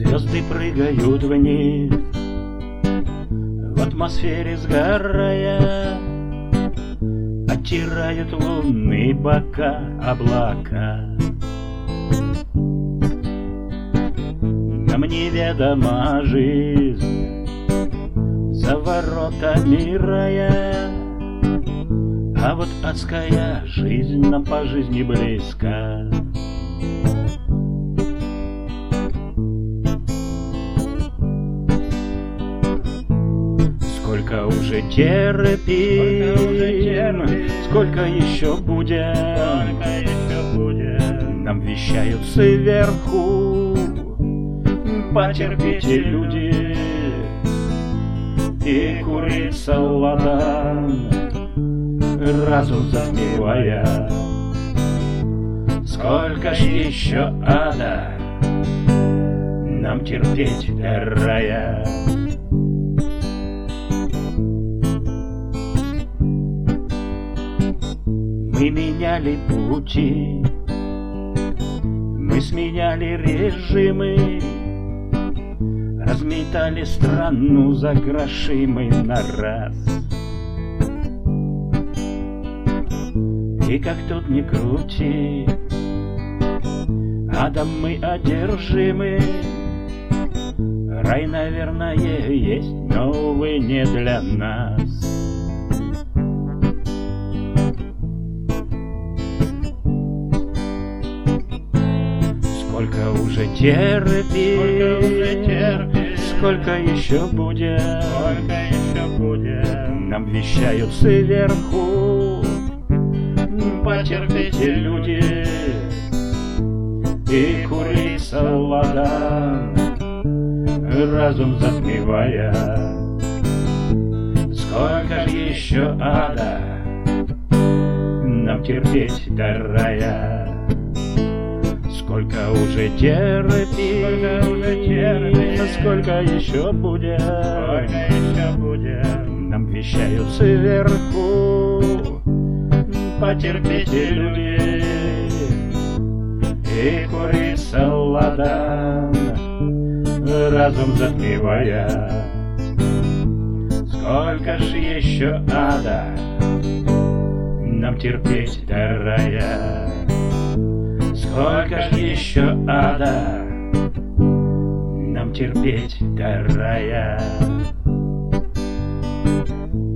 Звезды прыгают вниз, в атмосфере сгорая, оттирают лунные бока облака. Нам неведома жизнь за воротами рая, а вот адская жизнь нам по жизни близка. Сколько уже терпим, сколько еще будет, нам вещают сверху. Потерпите, люди, и курица ладан, разум затмевая. Сколько ж еще ада нам терпеть до рая? Мы меняли пути, мы сменяли режимы, разметали страну за гроши мы на раз. И как тут ни крути, адом мы одержимы. Рай, наверное, есть, но, увы, не для нас. Сколько уже терпим, сколько еще будет, нам вещают сверху. Потерпите, люди, и курица ладан, разум затмевая. Сколько ж еще ада нам терпеть до рая? Сколько уже терпим, сколько еще будет, нам вещают сверху. Потерпите, люди, и курица ладан, разум затмевая. Сколько ж еще ада нам терпеть до рая? Сколько ж еще ада нам терпеть до рая?